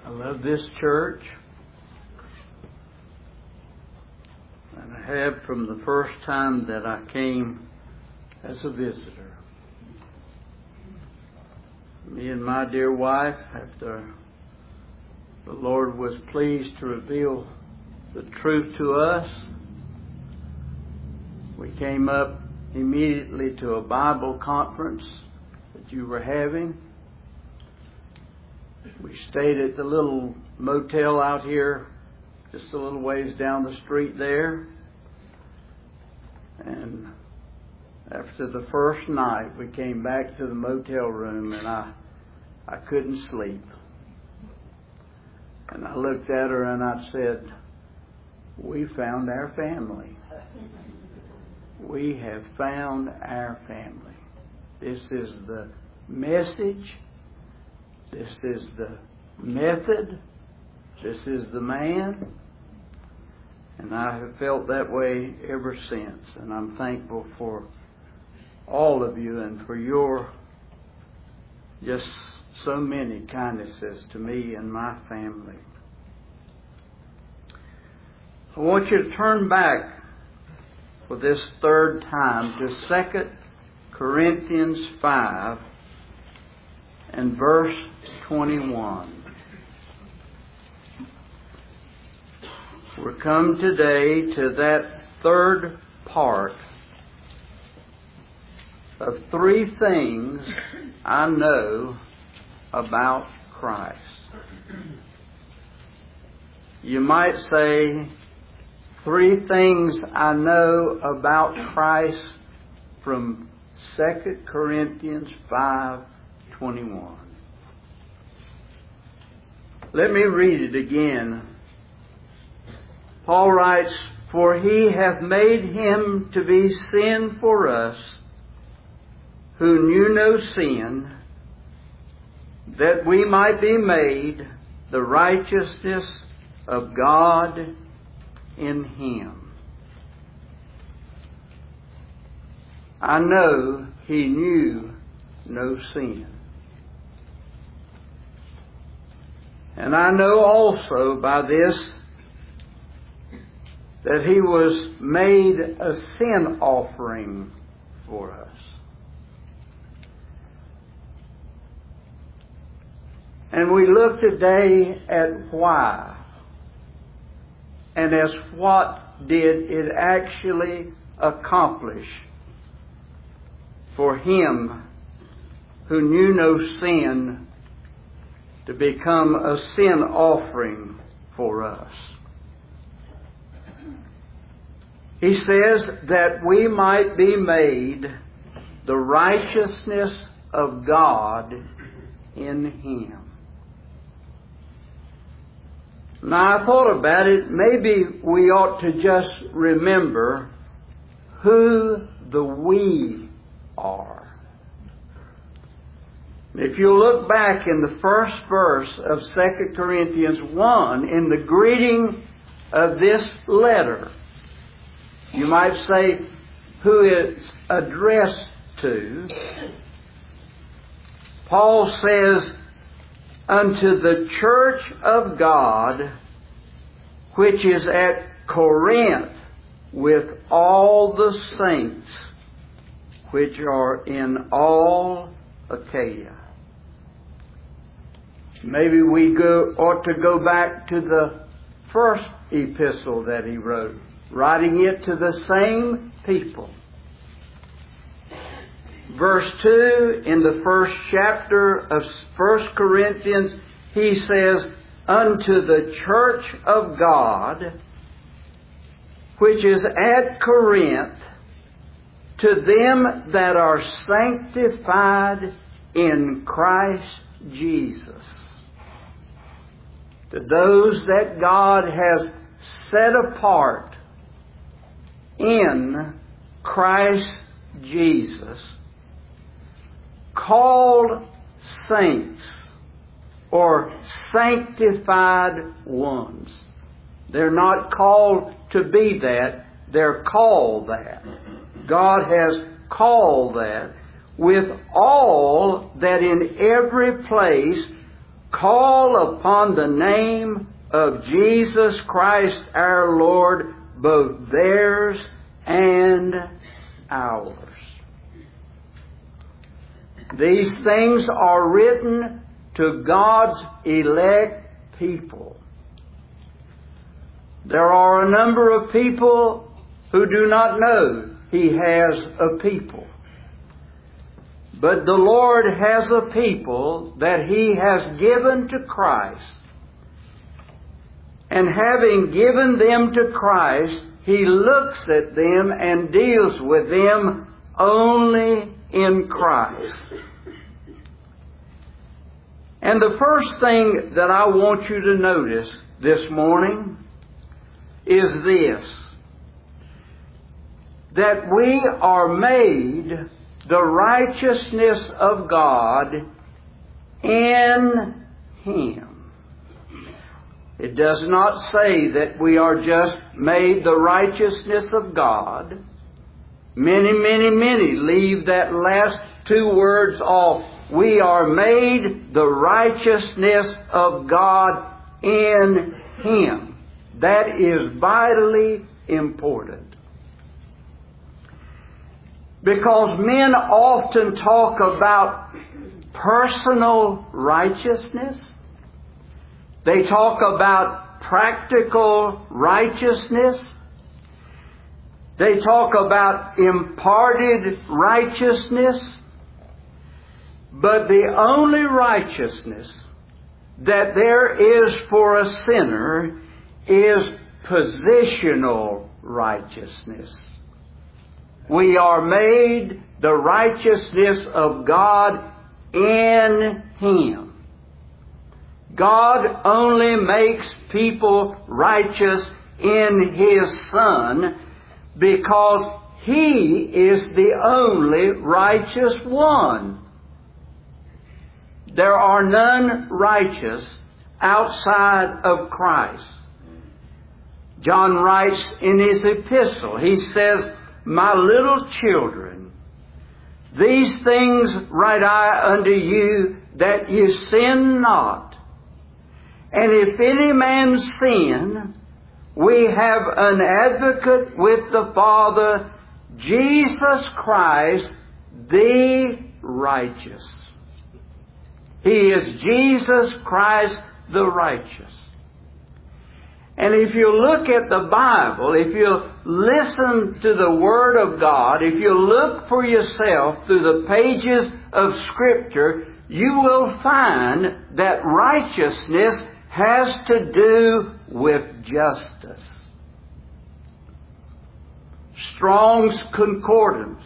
I love this church, and I have from the first time that I came as a visitor. Me and my dear wife, after the Lord was pleased to reveal the truth to us, we came up immediately to a Bible conference that you were having. We stayed at the little motel out here, just a little ways down the street there. And after the first night, we came back to the motel room, and I couldn't sleep. And I looked at her and I said, "We found our family. We have found our family. This is the message. This is the method. This is the man." And I have felt that way ever since. And I'm thankful for all of you and for your just so many kindnesses to me and my family. I want you to turn back for this third time to 2 Corinthians 5 and verse 21. We're come today to that third part of 3 things I know about Christ. You might say 3 things I know about Christ from 2 Corinthians 5:21. Let me read it again. Paul writes, "For he hath made him to be sin for us, who knew no sin, that we might be made the righteousness of God in him." I know he knew no sin. And I know also by this that he was made a sin offering for us. And we look today at why, and as what did it actually accomplish for him who knew no sin to become a sin offering for us. He says that we might be made the righteousness of God in him. Now, I thought about it. Maybe we ought to just remember who the we are. If you look back in the first verse of 2 Corinthians 1, in the greeting of this letter, you might say who it's addressed to. Paul says, "Unto the church of God, which is at Corinth, with all the saints which are in all Achaia." Maybe we ought to go back to the first epistle that he wrote, writing it to the same people. Verse 2 in the first chapter of 1 Corinthians, he says, "Unto the church of God, which is at Corinth, to them that are sanctified in Christ Jesus." To those that God has set apart in Christ Jesus, called saints or sanctified ones. They're not called to be that, they're called that. God has called that, with all that in every place call upon the name of Jesus Christ our Lord, both theirs and ours. These things are written to God's elect people. There are a number of people who do not know He has a people. But the Lord has a people that He has given to Christ. And having given them to Christ, He looks at them and deals with them only in Christ. And the first thing that I want you to notice this morning is this: that we are made the righteousness of God in Him. It does not say that we are just made the righteousness of God. Many leave that last two words off. We are made the righteousness of God in Him. That is vitally important. Because men often talk about personal righteousness. They talk about practical righteousness. They talk about imparted righteousness. But the only righteousness that there is for a sinner is positional righteousness. We are made the righteousness of God in Him. God only makes people righteous in His Son because He is the only righteous one. There are none righteous outside of Christ. John writes in his epistle, he says, "My little children, these things write I unto you, that ye sin not. And if any man sin, we have an advocate with the Father, Jesus Christ, the righteous." He is Jesus Christ the righteous. And if you look at the Bible, if you listen to the Word of God, if you look for yourself through the pages of Scripture, you will find that righteousness has to do with justice. Strong's Concordance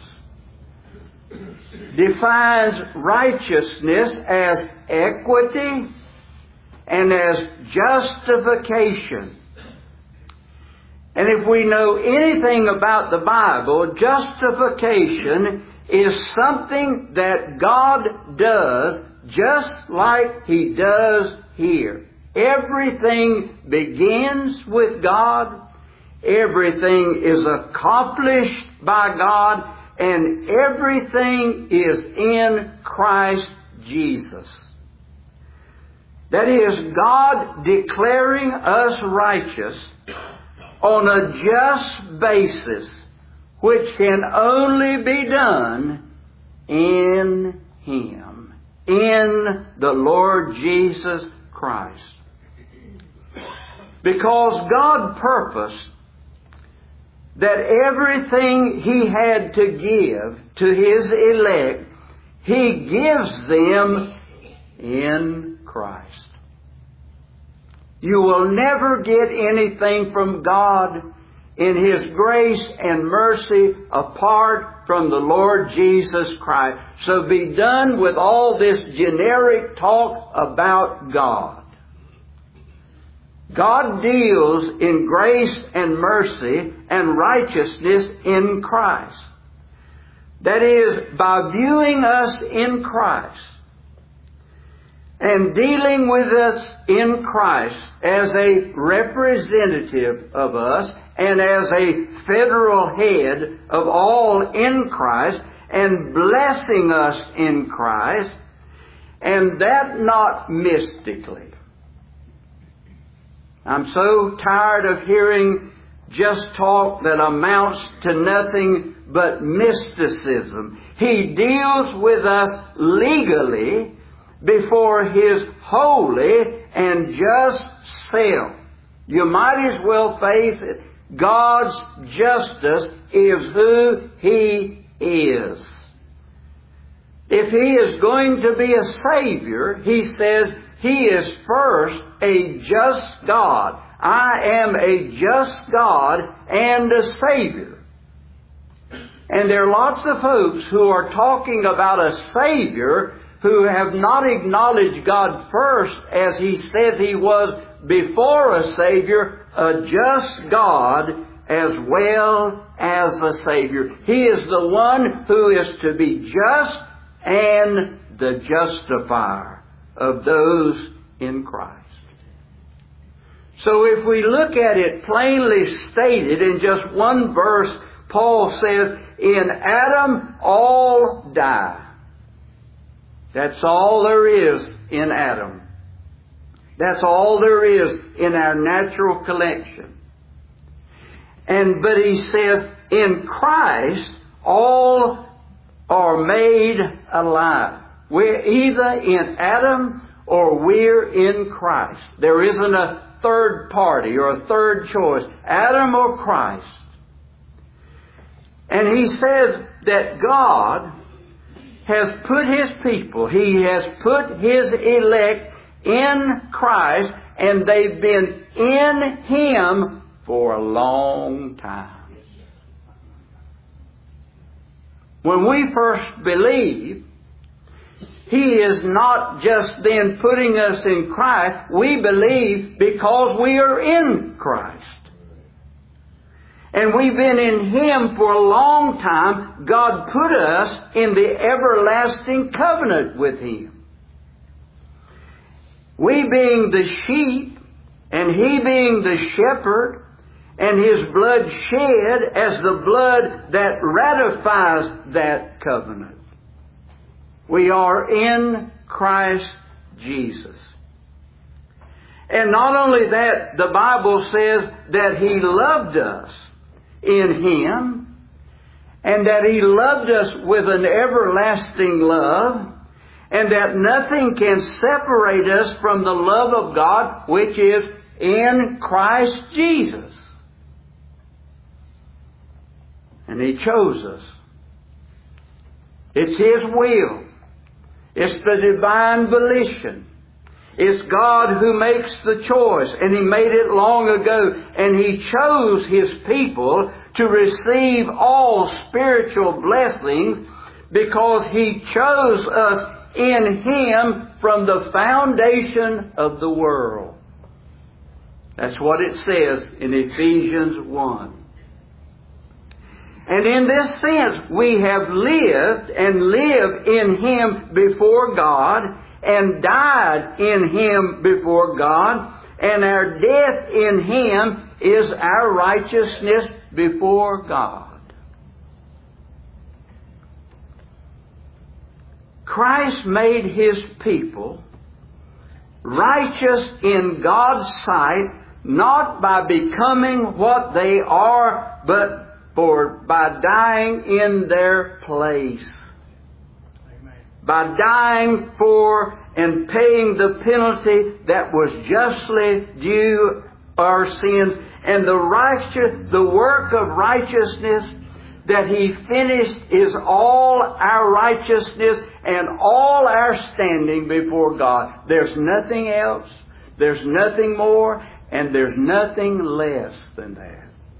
defines righteousness as equity and as justification. And if we know anything about the Bible, justification is something that God does just like He does here. Everything begins with God. Everything is accomplished by God. And everything is in Christ Jesus. That is, God declaring us righteous on a just basis, which can only be done in Him, in the Lord Jesus Christ. Because God purposed that everything He had to give to His elect, He gives them in Christ. You will never get anything from God in His grace and mercy apart from the Lord Jesus Christ. So be done with all this generic talk about God. God deals in grace and mercy and righteousness in Christ. That is, by viewing us in Christ and dealing with us in Christ as a representative of us and as a federal head of all in Christ and blessing us in Christ and that not mystically. I'm so tired of hearing just talk that amounts to nothing but mysticism. He deals with us legally before His holy and just self. You might as well face it. God's justice is who He is. If He is going to be a Savior, He says He is first a just God. I am a just God and a Savior. And there are lots of folks who are talking about a Savior who have not acknowledged God first as He said He was before a Savior, a just God as well as a Savior. He is the one who is to be just and the justifier of those in Christ. So if we look at it plainly stated in just one verse, Paul says, in Adam all die. That's all there is in Adam. That's all there is in our natural collection. But he says, in Christ all are made alive. We're either in Adam or we're in Christ. There isn't a third party or a third choice. Adam or Christ. And he says that God has put His people, He has put His elect in Christ, and they've been in Him for a long time. When we first believe, He is not just then putting us in Christ. We believe because we are in Christ. And we've been in Him for a long time. God put us in the everlasting covenant with Him. We being the sheep, and He being the shepherd, and His blood shed as the blood that ratifies that covenant. We are in Christ Jesus. And not only that, the Bible says that He loved us in Him, and that He loved us with an everlasting love, and that nothing can separate us from the love of God which is in Christ Jesus. And He chose us. It's His will. It's the divine volition. It's God who makes the choice, and He made it long ago, and He chose His people to receive all spiritual blessings because He chose us in Him from the foundation of the world. That's what it says in Ephesians 1. And in this sense, we have lived and live in Him before God, and died in Him before God, and our death in Him is our righteousness before God. Christ made His people righteous in God's sight, not by becoming what they are, but by dying in their place. By dying for and paying the penalty that was justly due our sins, and the work of righteousness that He finished is all our righteousness and all our standing before God. There's nothing else, there's nothing more, and there's nothing less than that.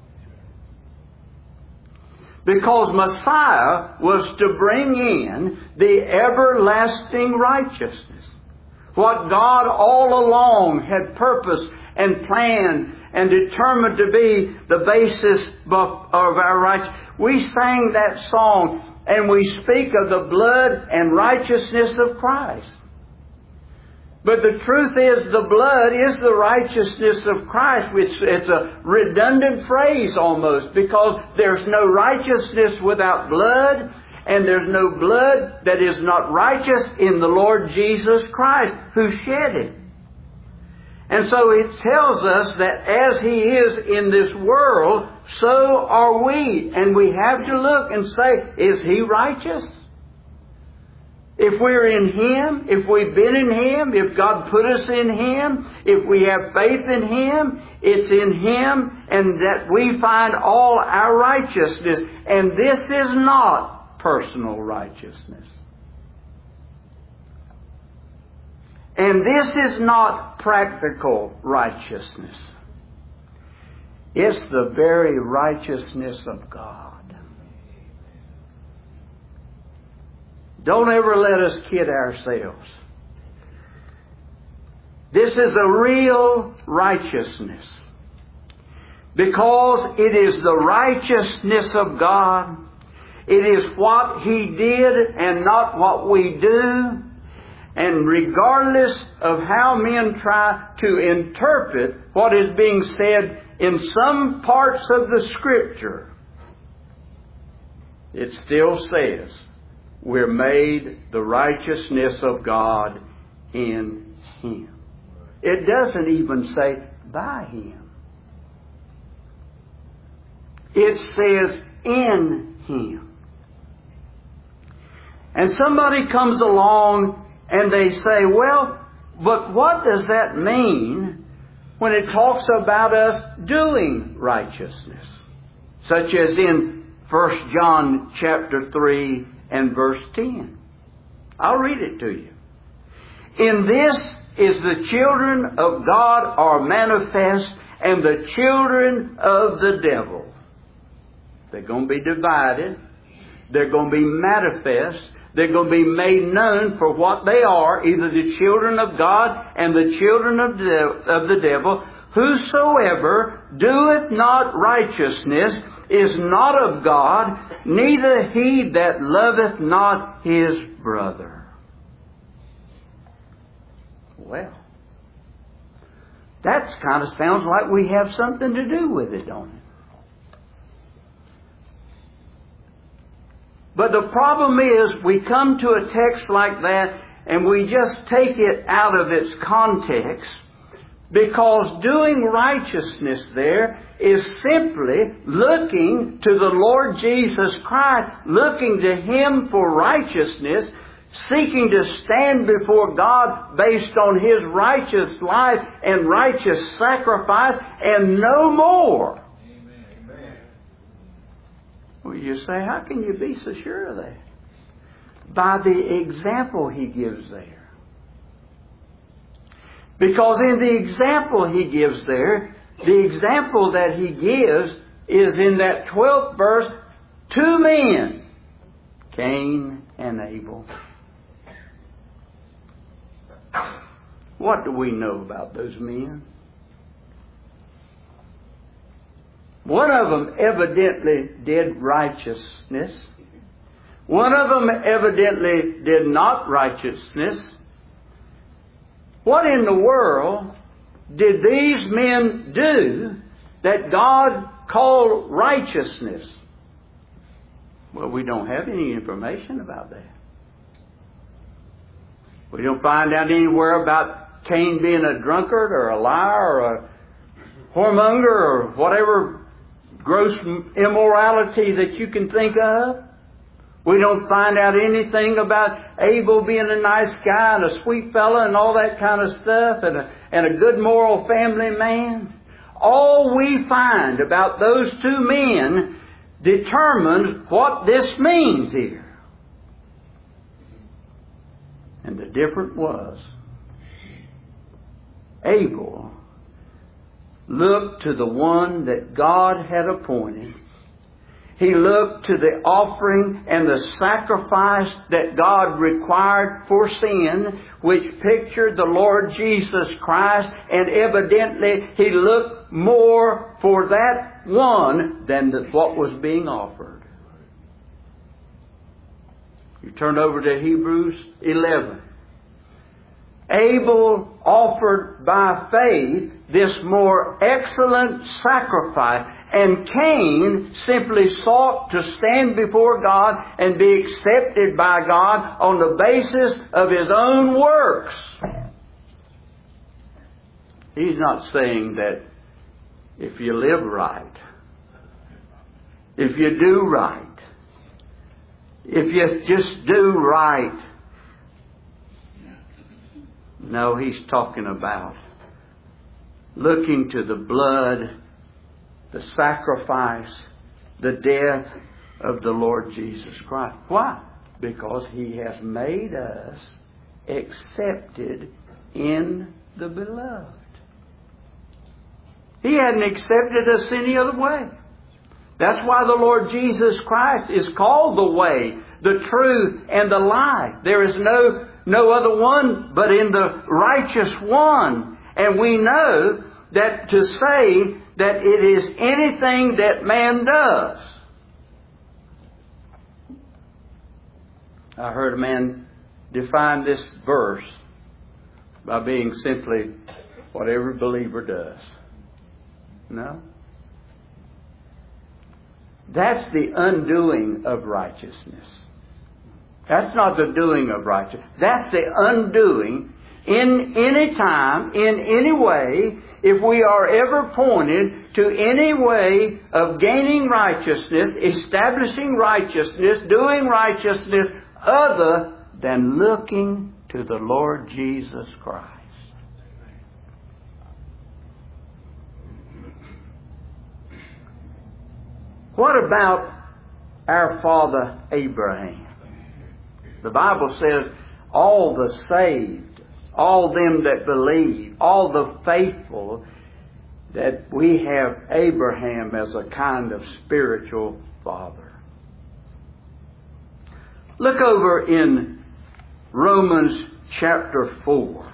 Because Messiah was to bring in the everlasting righteousness. What God all along had purposed and planned and determined to be the basis of our righteousness. We sang that song, and we speak of the blood and righteousness of Christ. But the truth is, the blood is the righteousness of Christ. It's a redundant phrase almost, because there's no righteousness without blood, and there's no blood that is not righteous in the Lord Jesus Christ, who shed it. And so it tells us that as He is in this world, so are we. And we have to look and say, is He righteous? If we're in Him, if we've been in Him, if God put us in Him, if we have faith in Him, it's in Him, and that we find all our righteousness. And this is not personal righteousness. And this is not practical righteousness. It's the very righteousness of God. Don't ever let us kid ourselves. This is a real righteousness. Because it is the righteousness of God. It is what He did and not what we do. And regardless of how men try to interpret what is being said in some parts of the Scripture, it still says, we're made the righteousness of God in Him. It doesn't even say by Him. It says in Him. And somebody comes along and they say, well, but what does that mean when it talks about us doing righteousness? Such as in 1 John chapter 3 and verse 10. I'll read it to you. In this is the children of God are manifest, and the children of the devil. They're going to be divided. They're going to be manifest. They're going to be made known for what they are, either the children of God and the children of the devil. Whosoever doeth not righteousness is not of God, neither he that loveth not his brother. Well, that kind of sounds like we have something to do with it, don't it? But the problem is, we come to a text like that and we just take it out of its context, because doing righteousness there is simply looking to the Lord Jesus Christ, looking to Him for righteousness, seeking to stand before God based on His righteous life and righteous sacrifice, and no more. Amen. Well, you say, how can you be so sure of that? By the example He gives there. Because in the example He gives there, the example that He gives is in that 12th verse, two men, Cain and Abel. What do we know about those men? One of them evidently did righteousness. One of them evidently did not righteousness. What in the world did these men do that God called righteousness? Well, we don't have any information about that. We don't find out anywhere about Cain being a drunkard or a liar or a whoremonger or whatever gross immorality that you can think of. We don't find out anything about Abel being a nice guy and a sweet fella and all that kind of stuff, and a good moral family man. All we find about those two men determines what this means here. And the difference was, Abel looked to the one that God had appointed. He looked to the offering and the sacrifice that God required for sin, which pictured the Lord Jesus Christ, and evidently he looked more for that one than what was being offered. You turn over to Hebrews 11. Abel offered by faith this more excellent sacrifice, and Cain simply sought to stand before God and be accepted by God on the basis of his own works. He's not saying that if you live right, if you do right, if you just do right. No, he's talking about looking to the blood, the sacrifice, the death of the Lord Jesus Christ. Why? Because He has made us accepted in the Beloved. He hadn't accepted us any other way. That's why the Lord Jesus Christ is called the way, the truth, and the life. There is no other one but in the righteous one. And we know that to say that it is anything that man does. I heard a man define this verse by being simply what every believer does. No? That's the undoing of righteousness. That's not the doing of righteousness. That's the undoing in any time, in any way, if we are ever pointed to any way of gaining righteousness, establishing righteousness, doing righteousness other than looking to the Lord Jesus Christ. What about our father Abraham? The Bible says all the saved, all them that believe, all the faithful, that we have Abraham as a kind of spiritual father. Look over in Romans chapter 4.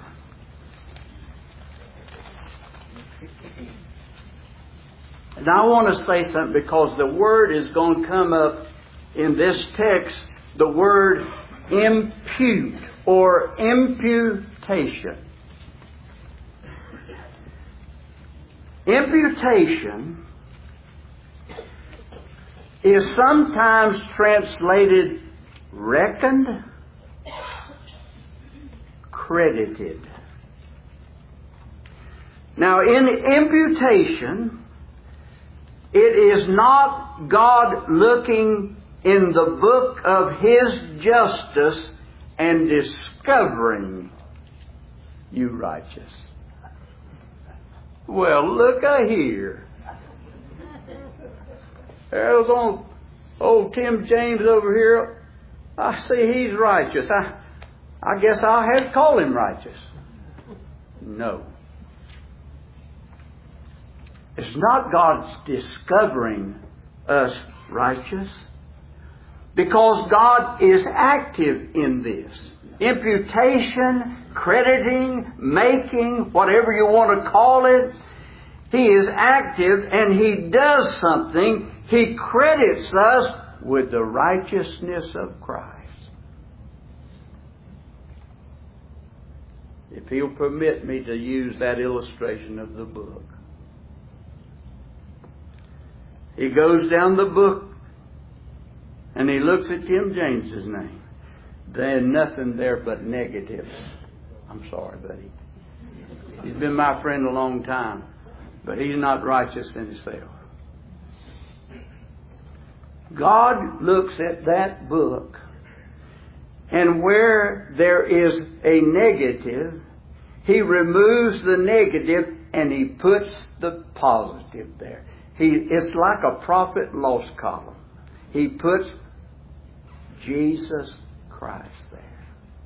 And I want to say something because the word is going to come up in this text, the word impute or imputation. Imputation is sometimes translated reckoned, credited. Now in imputation, it is not God looking in the book of His justice and discovering you righteous. Well, look here. There's old Tim James over here. I see he's righteous. I guess I'll have to call him righteous. No. It's not God's discovering us righteous, because God is active in this. Imputation, crediting, making, whatever you want to call it, He is active and He does something. He credits us with the righteousness of Christ. If He'll permit me to use that illustration of the book. He goes down the book and he looks at Tim James's name. There's nothing there but negatives. I'm sorry, buddy. He's been my friend a long time, but he's not righteous in himself. God looks at that book, and where there is a negative, He removes the negative and He puts the positive there. It's like a profit and loss column. He puts Jesus Christ there.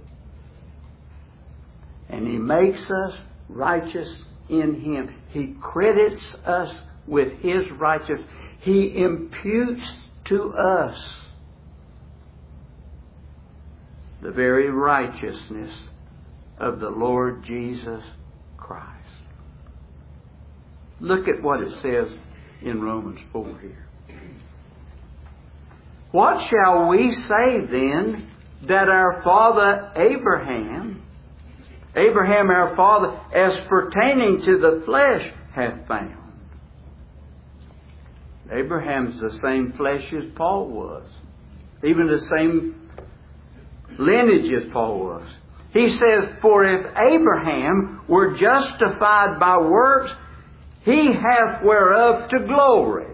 And He makes us righteous in Him. He credits us with His righteousness. He imputes to us the very righteousness of the Lord Jesus Christ. Look at what it says in Romans 4 here. What shall we say then that our father Abraham Abraham our father, as pertaining to the flesh, hath found. Abraham's the same flesh as Paul was. Even the same lineage as Paul was. He says, for if Abraham were justified by works, he hath whereof to glory.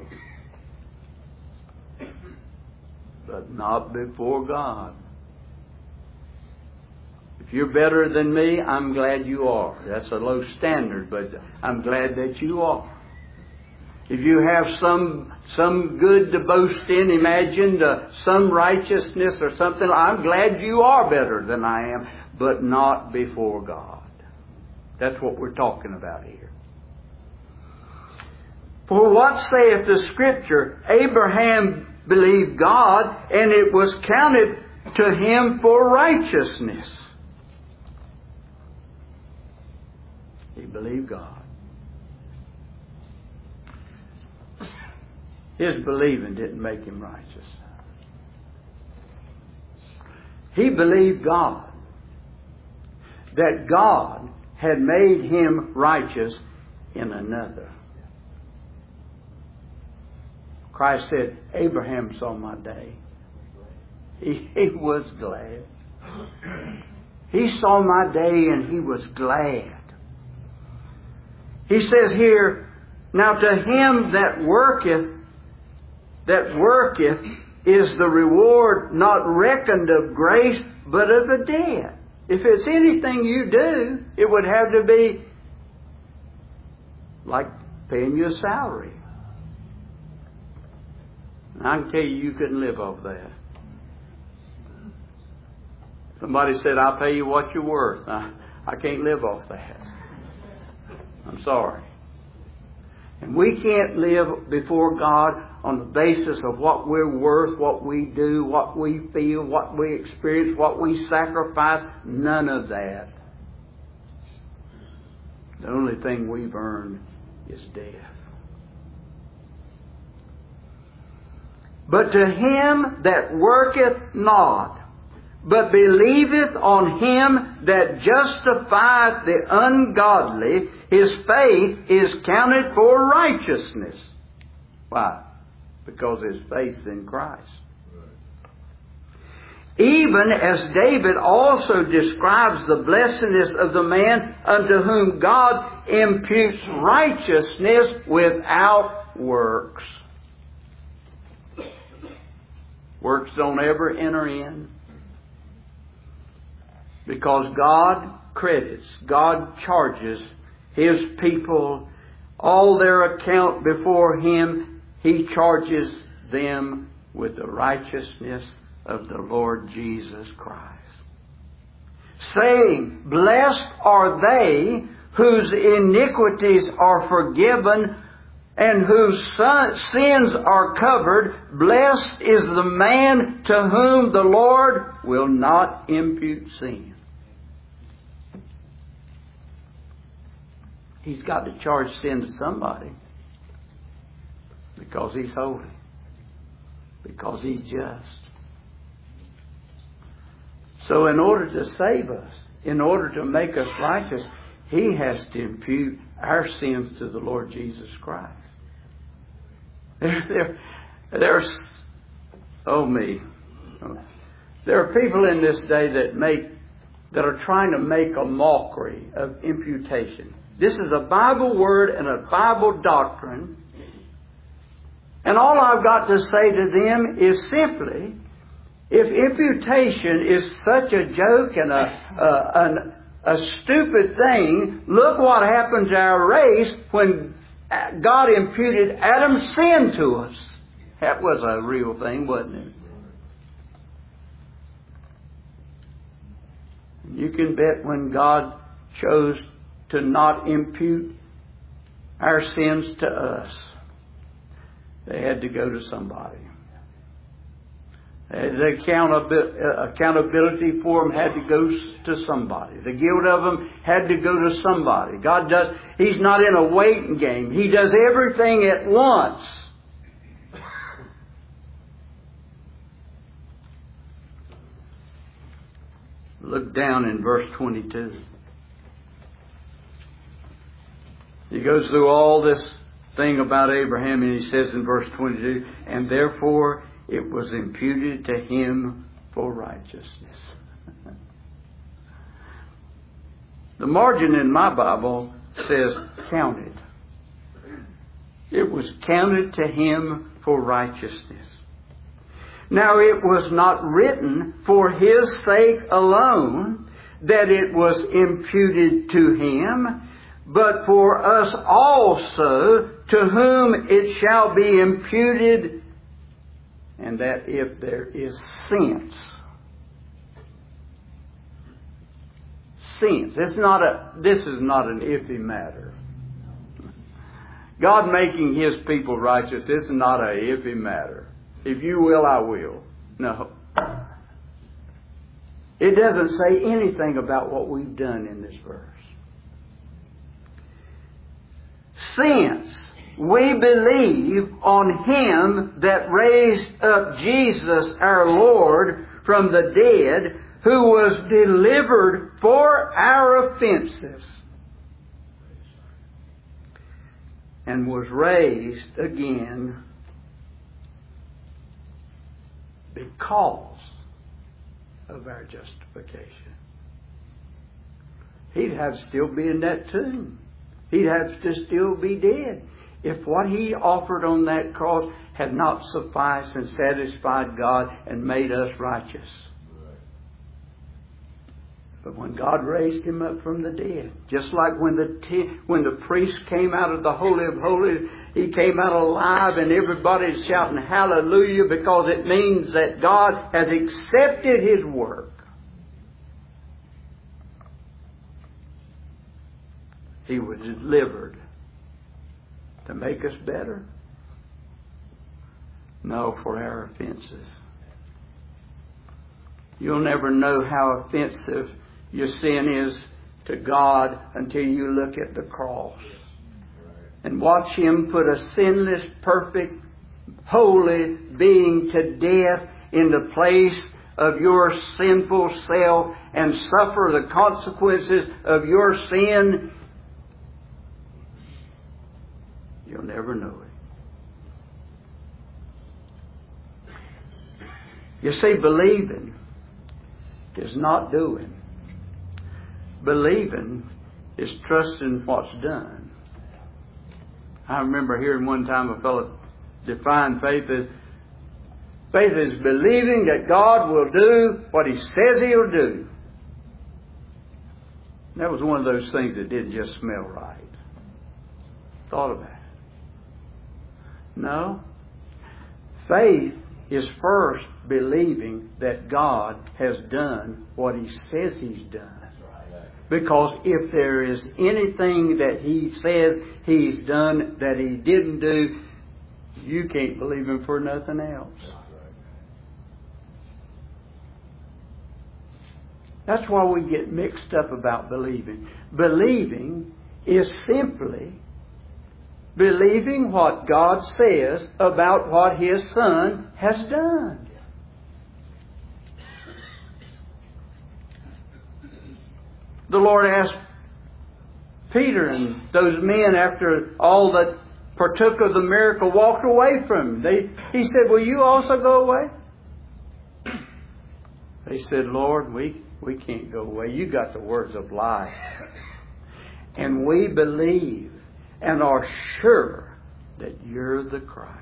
But not before God. If you're better than me, I'm glad you are. That's a low standard, but I'm glad that you are. If you have some good to boast in, imagine some righteousness or something, I'm glad you are better than I am, but not before God. That's what we're talking about here. For what saith the Scripture? Abraham believed God, and it was counted to him for righteousness. He believed God. His believing didn't make him righteous. He believed God. That God had made him righteous in another. Christ said, Abraham saw my day. He was glad. He saw my day and he was glad. He says here, now to him that worketh is the reward not reckoned of grace, but of the debt. If it's anything you do, it would have to be like paying you a salary. And I can tell you couldn't live off that. Somebody said, I'll pay you what you're worth. I can't live off that. I'm sorry. And we can't live before God on the basis of what we're worth, what we do, what we feel, what we experience, what we sacrifice. None of that. The only thing we've earned is death. But to him that worketh not, but believeth on him that justifieth the ungodly, his faith is counted for righteousness. Why? Because his faith's in Christ. Even as David also describes the blessedness of the man unto whom God imputes righteousness without works. Works don't ever enter in. Because God credits, God charges His people all their account before Him. He charges them with the righteousness of the Lord Jesus Christ. Saying, blessed are they whose iniquities are forgiven and whose sins are covered. Blessed is the man to whom the Lord will not impute sin. He's got to charge sin to somebody. Because He's holy. Because He's just. So in order to save us, in order to make us righteous, He has to impute our sins to the Lord Jesus Christ. There's There are people in this day that are trying to make a mockery of imputation. This is a Bible word and a Bible doctrine. And all I've got to say to them is simply, if imputation is such a joke and a stupid thing, look what happened to our race when God imputed Adam's sin to us. That was a real thing, wasn't it? You can bet when God chose to not impute our sins to us, they had to go to somebody. The accountability for them had to go to somebody. The guilt of them had to go to somebody. God does. He's not in a waiting game. He does everything at once. Look down in verse 22. He goes through all this thing about Abraham, and he says in verse 22, and therefore it was imputed to him for righteousness. The margin in my Bible says counted. It was counted to him for righteousness. Now it was not written for his sake alone that it was imputed to him, but for us also, to whom it shall be imputed, and that if there is sense. Sense. This is not an iffy matter. God making His people righteous is not an iffy matter. If you will, I will. No. It doesn't say anything about what we've done in this verse. Since we believe on Him that raised up Jesus our Lord from the dead, who was delivered for our offenses and was raised again because of our justification. He'd have to still be in that tomb. He'd have to still be dead if what He offered on that cross had not sufficed and satisfied God and made us righteous. But when God raised Him up from the dead, just like when the priest came out of the Holy of Holies, He came out alive and everybody's shouting hallelujah, because it means that God has accepted His work. He was delivered to make us better? No, for our offenses. You'll never know how offensive your sin is to God until you look at the cross and watch Him put a sinless, perfect, holy being to death in the place of your sinful self and suffer the consequences of your sin. You'll never know it. You see, believing is not doing. Believing is trusting what's done. I remember hearing one time a fellow define faith as faith is believing that God will do what He says He'll do. And that was one of those things that didn't just smell right. Thought about it. No. Faith is first believing that God has done what He says He's done. Because if there is anything that He says He's done that He didn't do, you can't believe Him for nothing else. That's why we get mixed up about believing. Believing is simply believing what God says about what His Son has done. The Lord asked Peter and those men, after all that partook of the miracle walked away from Him. He said, will you also go away? They said, Lord, we can't go away. You got the words of life. And we believe and are sure that You're the Christ.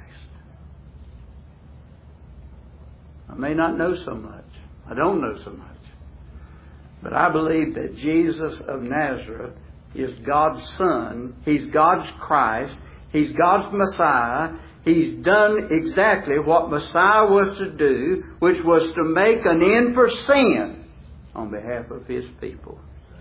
I may not know so much. I don't know so much. But I believe that Jesus of Nazareth is God's Son. He's God's Christ. He's God's Messiah. He's done exactly what Messiah was to do, which was to make an end for sin on behalf of His people.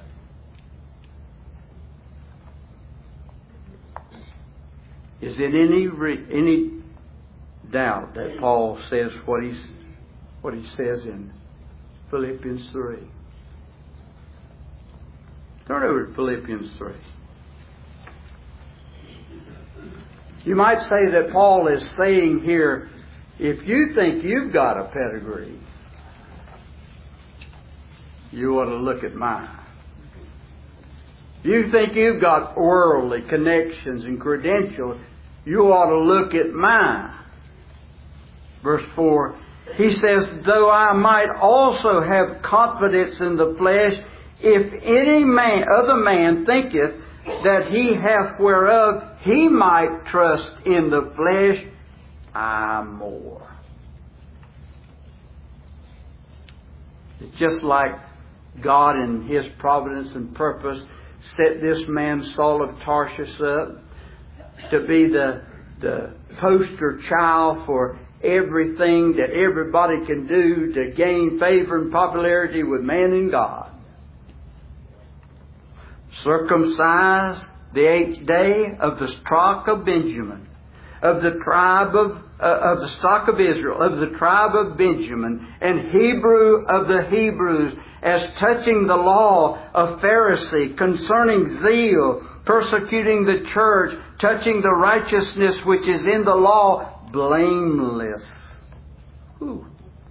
Is it any doubt that Paul says what he says in Philippians 3? Turn over to Philippians 3. You might say that Paul is saying here, if you think you've got a pedigree, you ought to look at mine. You think you've got worldly connections and credentials, you ought to look at mine. Verse 4, he says, though I might also have confidence in the flesh, if any other man thinketh that he hath whereof he might trust in the flesh, I more. It's just like God in His providence and purpose set this man Saul of Tarsus up to be the poster child for everything that everybody can do to gain favor and popularity with man and God. Circumcised the 8th day of the stock of Benjamin, of the tribe of the stock of Israel, of the tribe of Benjamin, and Hebrew of the Hebrews, as touching the law, a Pharisee, concerning zeal, persecuting the church, touching the righteousness which is in the law, blameless. Ooh.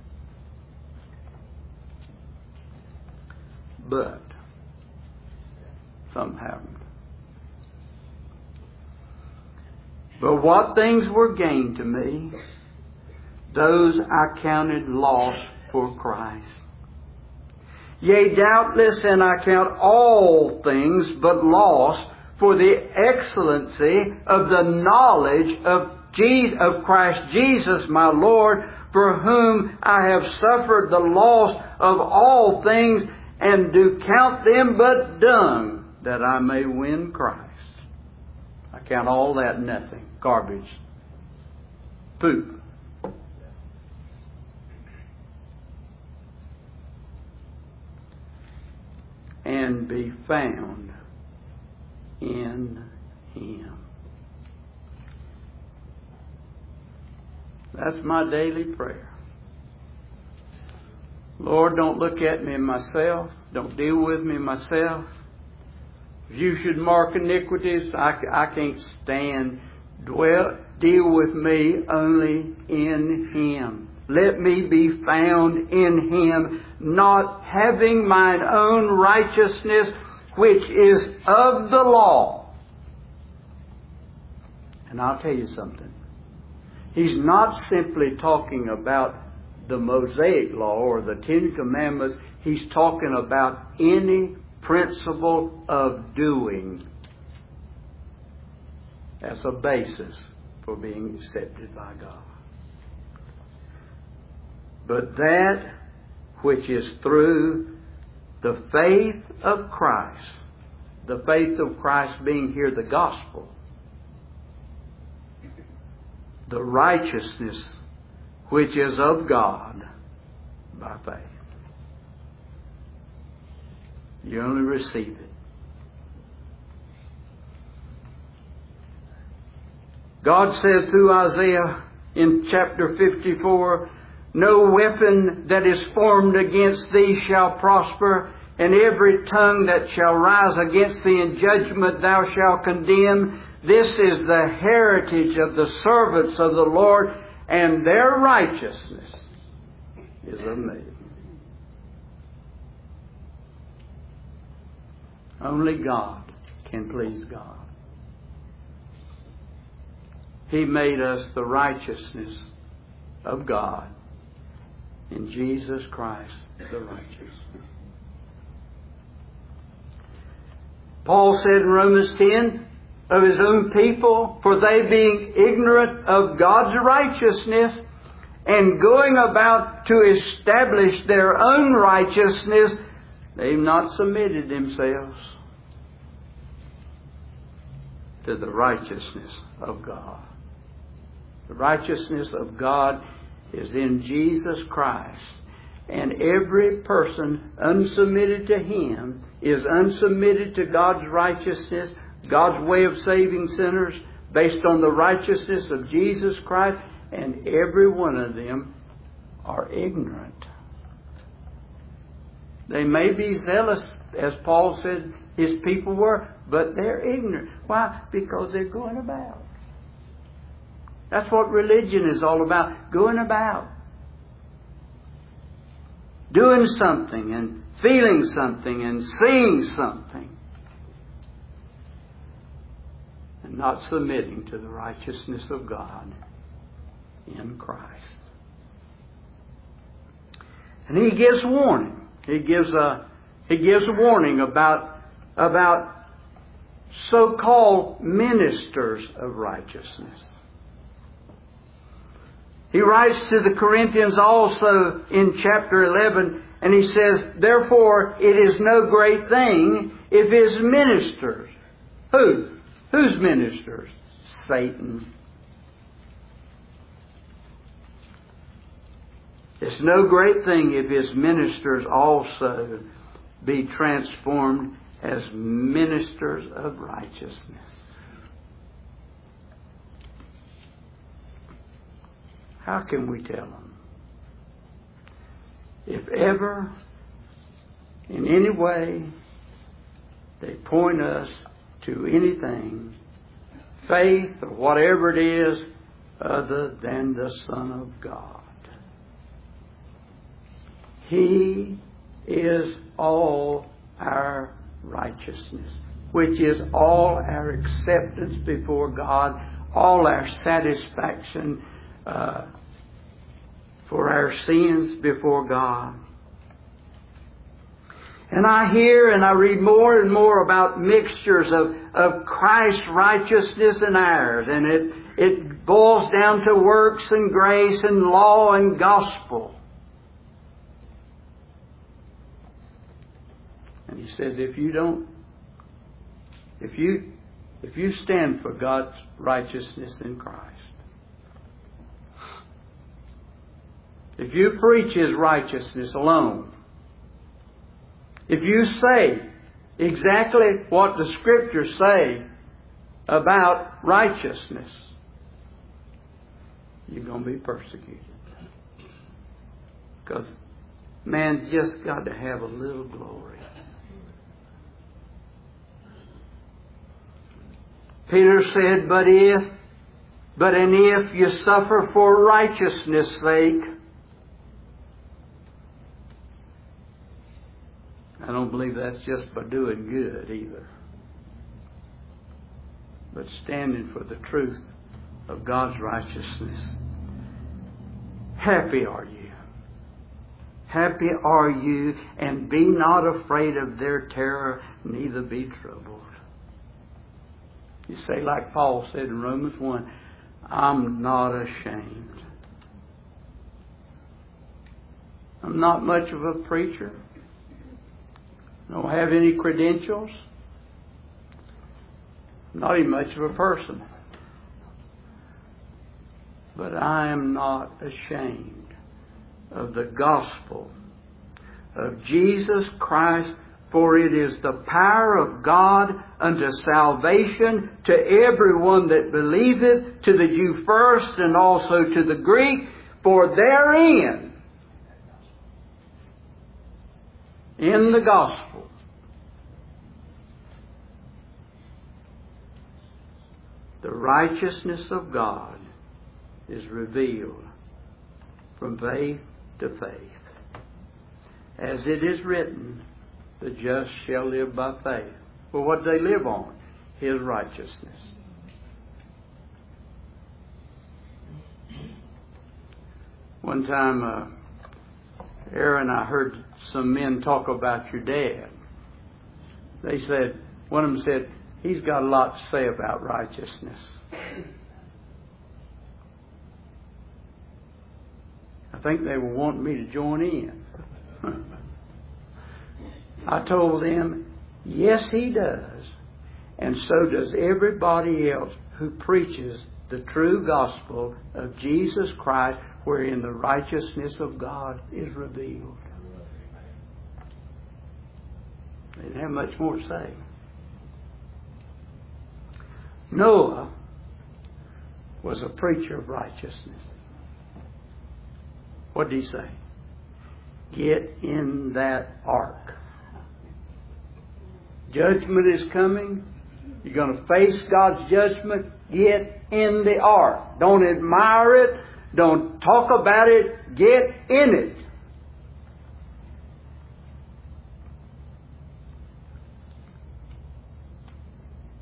But some haven't. But what things were gained to me, those I counted loss for Christ. Yea, doubtless, and I count all things but loss for the excellency of the knowledge of Christ Jesus my Lord, for whom I have suffered the loss of all things, and do count them but dung, that I may win Christ. I count all that nothing. Garbage. Poop. And be found in Him. That's my daily prayer. Lord, don't look at me myself. Don't deal with me myself. If you should mark iniquities, I can't stand. Deal with me only in Him. Let me be found in Him, not having mine own righteousness, which is of the law. And I'll tell you something. He's not simply talking about the Mosaic law or the Ten Commandments. He's talking about any principle of doing as a basis for being accepted by God. But that which is through the faith of Christ, the faith of Christ being here the gospel, the righteousness which is of God by faith. You only receive it. God said through Isaiah in chapter 54, no weapon that is formed against thee shall prosper, and every tongue that shall rise against thee in judgment thou shalt condemn. This is the heritage of the servants of the Lord, and their righteousness is of me. Only God can please God. He made us the righteousness of God in Jesus Christ the righteous. Paul said in Romans 10 of his own people, for they being ignorant of God's righteousness and going about to establish their own righteousness, they've not submitted themselves to the righteousness of God. The righteousness of God is in Jesus Christ. And every person unsubmitted to Him is unsubmitted to God's righteousness, God's way of saving sinners based on the righteousness of Jesus Christ. And every one of them are ignorant. They may be zealous, as Paul said his people were, but they're ignorant. Why? Because they're going about. That's what religion is all about. Going about. Doing something and feeling something and seeing something. and not submitting to the righteousness of God in Christ. And he gives warning. He gives a warning about so-called ministers of righteousness. He writes to the Corinthians also in chapter 11, and he says, therefore it is no great thing if his ministers. Whose ministers? Satan. It's no great thing if his ministers also be transformed as ministers of righteousness. How can we tell them? If ever, in any way, they point us to anything, faith or whatever it is, other than the Son of God. He is all our righteousness, which is all our acceptance before God, all our satisfaction for our sins before God. And I hear and I read more and more about mixtures of Christ's righteousness and ours. And it boils down to works and grace and law and gospel. And he says, if you stand for God's righteousness in Christ, if you preach His righteousness alone, if you say exactly what the Scriptures say about righteousness, you're going to be persecuted. Because man's just got to have a little glory. Peter said, but if you suffer for righteousness' sake, I don't believe that's just by doing good either, but standing for the truth of God's righteousness. Happy are you. Happy are you, and be not afraid of their terror, neither be troubled. You say, like Paul said in Romans 1, I'm not ashamed. I'm not much of a preacher. Don't have any credentials. Not even much of a person. But I am not ashamed of the gospel of Jesus Christ, for it is the power of God unto salvation to everyone that believeth, to the Jew first and also to the Greek, for therein, in the gospel, the righteousness of God is revealed from faith to faith. As it is written, the just shall live by faith. Well, what do they live on? His righteousness. One time, Aaron, I heard some men talk about your dad. They said, one of them said, he's got a lot to say about righteousness. I think they were wanting me to join in. I told them, yes, he does. And so does everybody else who preaches the true gospel of Jesus Christ, wherein the righteousness of God is revealed. They didn't have much more to say. Noah was a preacher of righteousness. What did he say? Get in that ark. Judgment is coming. You're going to face God's judgment. Get in the ark. Don't admire it. Don't talk about it. Get in it.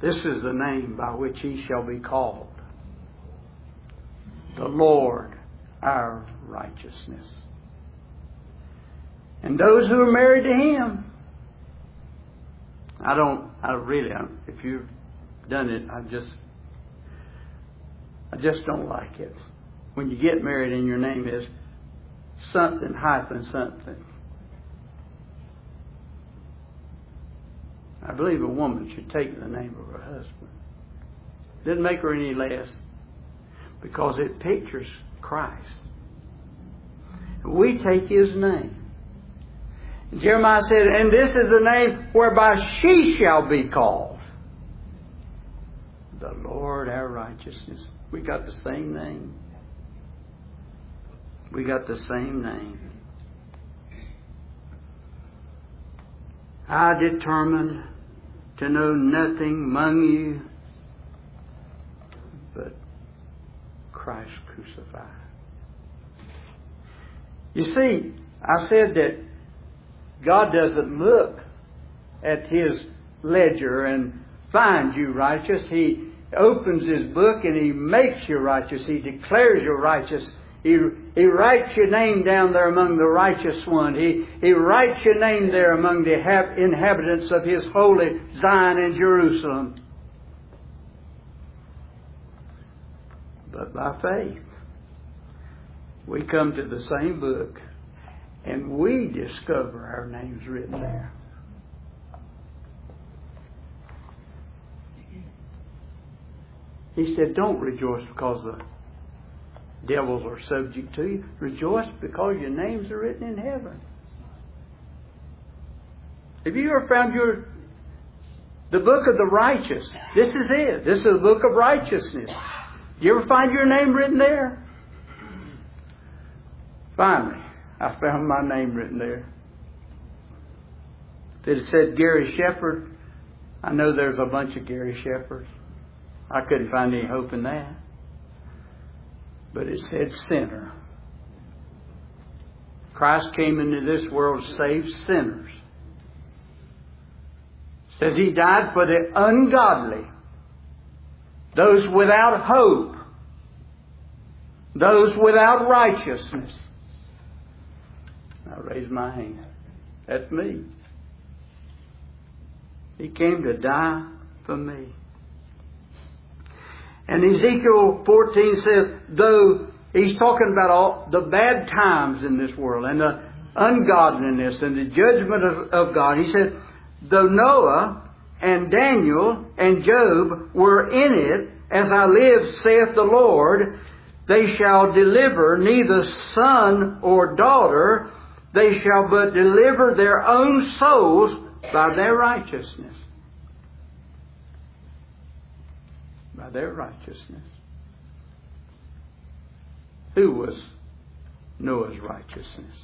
This is the name by which he shall be called. The Lord our righteousness. And those who are married to him. If you've done it, I just don't like it. When you get married and your name is something hyphen something. I believe a woman should take the name of her husband. Doesn't make her any less, because it pictures Christ. We take his name. Jeremiah said, and this is the name whereby she shall be called. The Lord our righteousness. We got the same name. We got the same name. I determined to know nothing among you but Christ crucified. You see, I said that God doesn't look at his ledger and finds you righteous. He opens his book and he makes you righteous. He declares you righteous. He writes your name down there among the righteous one. He writes your name there among the inhabitants of his holy Zion and Jerusalem. But by faith, we come to the same book and we discover our names written there. He said, don't rejoice because the devils are subject to you. Rejoice because your names are written in heaven. Have you ever found the book of the righteous? This is it. This is the book of righteousness. Do you ever find your name written there? Finally, I found my name written there. If it said Gary Shepherd, I know there's a bunch of Gary Shepherds. I couldn't find any hope in that. But it said sinner. Christ came into this world to save sinners. It says he died for the ungodly, those without hope, those without righteousness. I raise my hand. That's me. He came to die for me. And Ezekiel 14 says, though he's talking about all the bad times in this world and the ungodliness and the judgment of God. He said, though Noah and Daniel and Job were in it, as I live, saith the Lord, they shall deliver neither son or daughter, they shall but deliver their own souls by their righteousness. By their righteousness. Who was Noah's righteousness?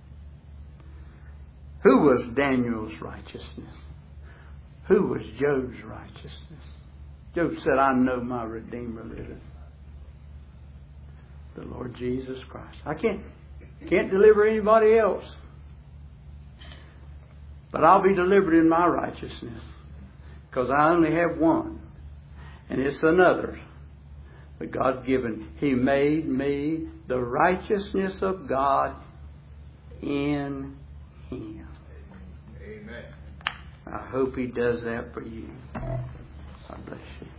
Who was Daniel's righteousness? Who was Job's righteousness? Job said, I know my Redeemer liveth. The Lord Jesus Christ. I can't deliver anybody else. But I'll be delivered in my righteousness. Because I only have one. And it's another. But God's given. He made me the righteousness of God in Him. Amen. I hope He does that for you. God bless you.